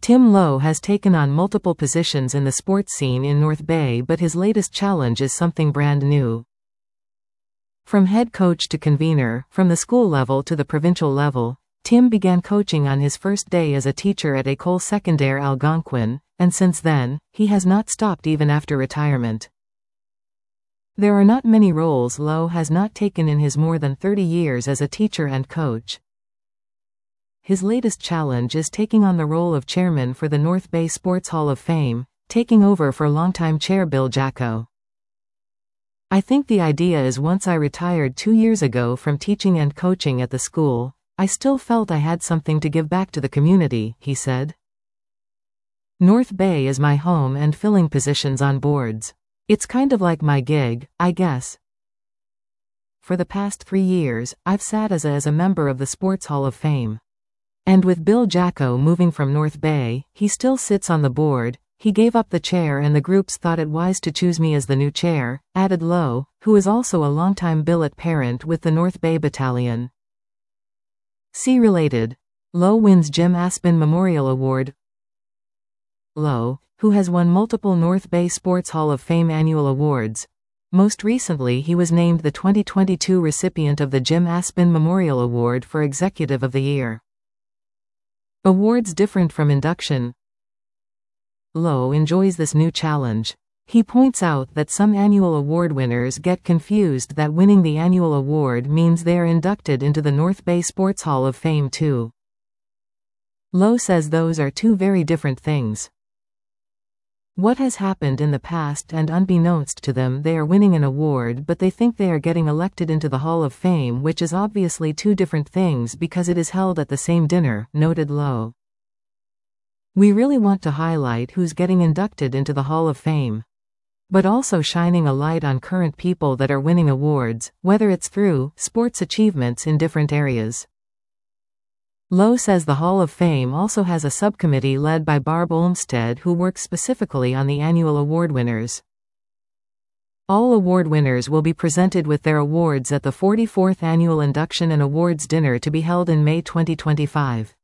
Tim Lowe has taken on multiple positions in the sports scene in North Bay, but his latest challenge is something brand new. From head coach to convener, from the school level to the provincial level, Tim began coaching on his first day as a teacher at École Secondaire Algonquin, and since then, he has not stopped even after retirement. There are not many roles Lowe has not taken in his more than 30 years as a teacher and coach. His latest challenge is taking on the role of chairman for the North Bay Sports Hall of Fame, taking over for longtime chair Bill Jacko. I think the idea is once I retired 2 years ago from teaching and coaching at the school, I still felt I had something to give back to the community, he said. North Bay is my home and filling positions on boards. It's kind of like my gig, I guess. For the past 3 years, I've sat as a member of the Sports Hall of Fame. And with Bill Jacko moving from North Bay, he still sits on the board. He gave up the chair and the groups thought it wise to choose me as the new chair, added Lowe, who is also a longtime billet parent with the North Bay Battalion. See related. Lowe wins Jim Aspin Memorial Award. Lowe, who has won multiple North Bay Sports Hall of Fame annual awards. Most recently he was named the 2022 recipient of the Jim Aspin Memorial Award for Executive of the Year. Awards different from induction. Lowe enjoys this new challenge. He points out that some annual award winners get confused that winning the annual award means they are inducted into the North Bay Sports Hall of Fame too. Lowe says those are two very different things. What has happened in the past, and unbeknownst to them they are winning an award but they think they are getting elected into the Hall of Fame, which is obviously two different things because it is held at the same dinner, noted Lowe. We really want to highlight who's getting inducted into the Hall of Fame. But also shining a light on current people that are winning awards, whether it's through sports achievements in different areas. Lowe says the Hall of Fame also has a subcommittee led by Barb Olmsted who works specifically on the annual award winners. All award winners will be presented with their awards at the 44th Annual Induction and Awards Dinner to be held in May 2025.